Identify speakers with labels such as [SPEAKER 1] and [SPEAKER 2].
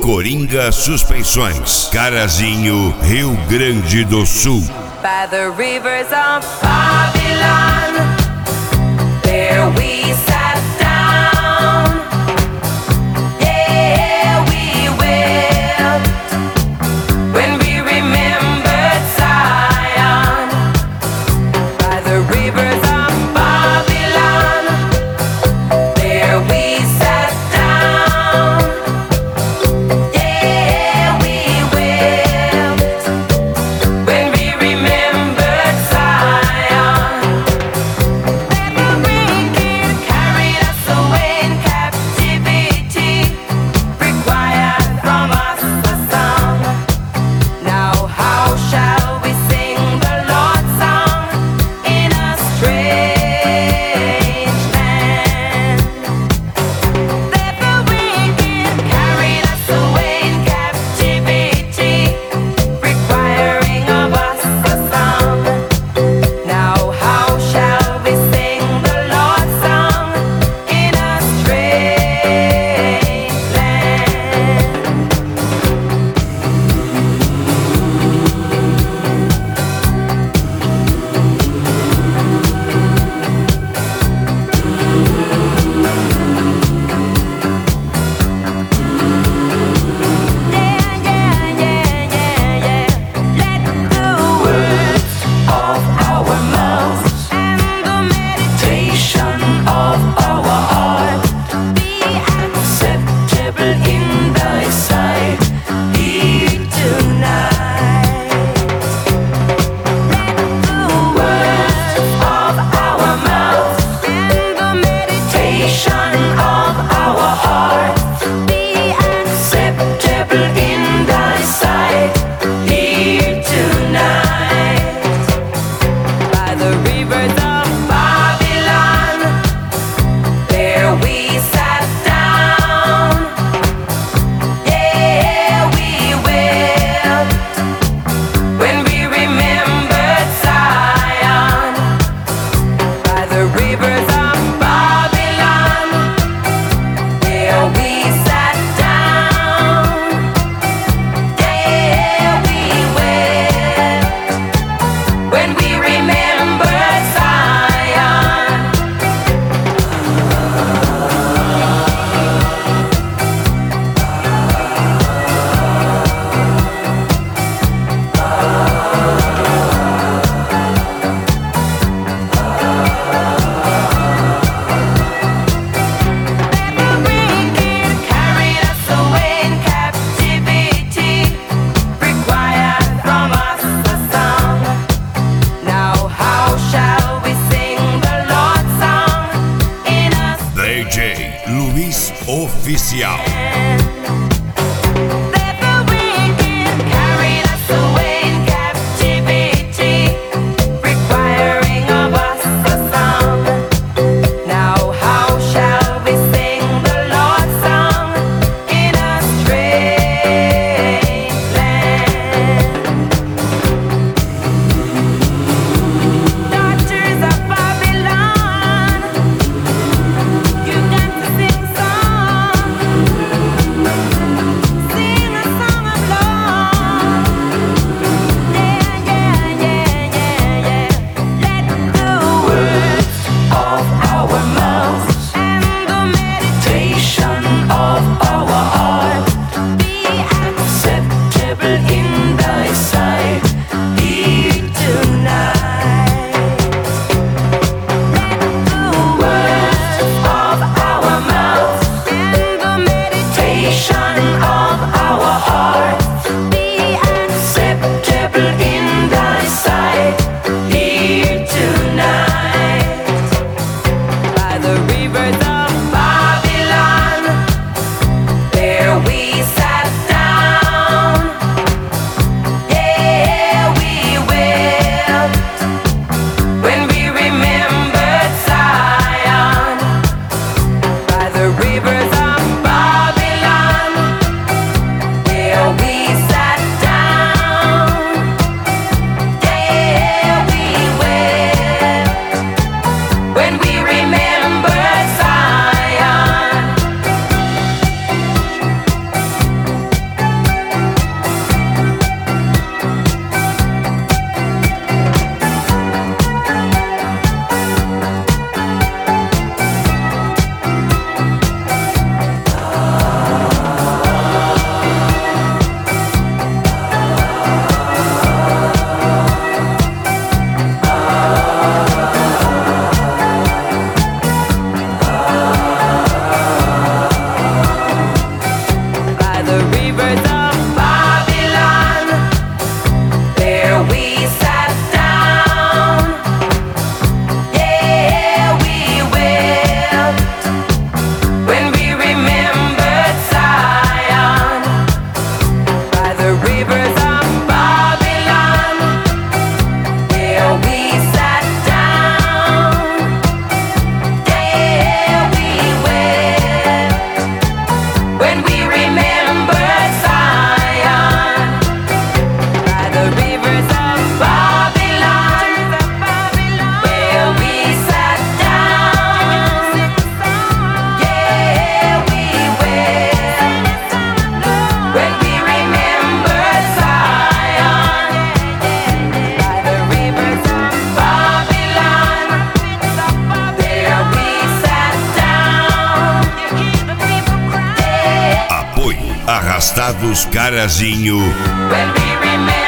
[SPEAKER 1] Coringa Suspensões, Carazinho, Rio Grande do Sul.
[SPEAKER 2] By the rivers of Babylon, there we sat down. Yeah, we wept when we remembered Zion. By the rivers of Babylon, there we sat down. Yeah, we wept when we remembered Zion. The wicked carried us away in captivity, required from us a song. Now how shall we sing the Lord's song in a strange land? That the wicked carried us away in captivity, requiring of us a song. Now how shall we sing the Lord's song in a strange land? Let the words of our mouths and the meditation of our heart be acceptable in thy sight here tonight. Let the words of our mouths and the meditation of our heart be acceptable in thy sight here tonight. By the rivers of Babylon, there we sat down. Yeah, we wept when we remembered Zion. By the rivers of Babylon, there we sat down. Yeah, we wept when we remembered Zion. The wicked carried us away in captivity, required from us a song. Now how shall we sing the Lord's song in a
[SPEAKER 1] DJ Luiz Oficial.
[SPEAKER 2] That the wicked carried us away in captivity, requiring of us a song. Now how shall we sing the Lord's song in a strange land? Daughters of Babylon, you got to sing songs.
[SPEAKER 1] Arrastados Carazinho.
[SPEAKER 2] When we remember